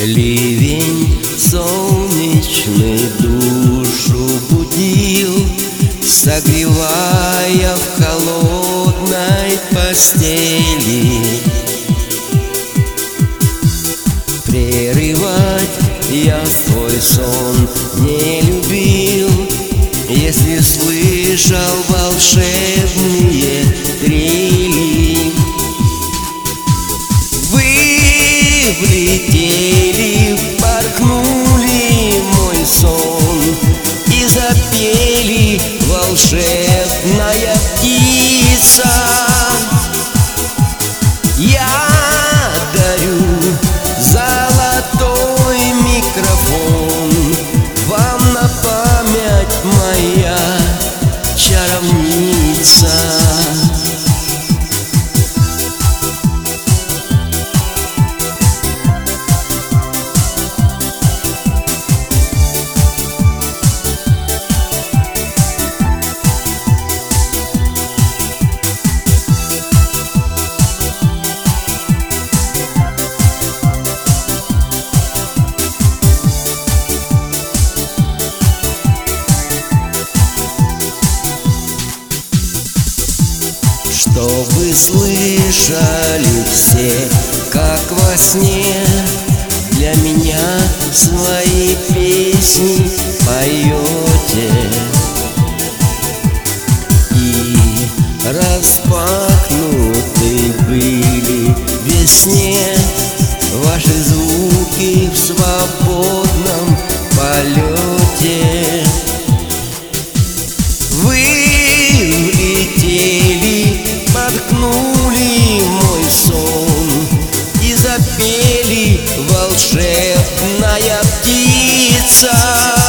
Ливень солнечный душу будил, согревая в холодной постели. Прерывать я свой сон не любил, если слышал волшебные трели. Вы влетели, порхнули мой сон и запели, волшебная птица. Я дарю золотой микрофон вам на память, моя чаровница. Чтобы слышали все, как во сне, для меня свои песни поете. И распахнуты были в весне ваши звуки в свободном полете. Вы улетели, порхнули мой сон и запели, волшебная птица.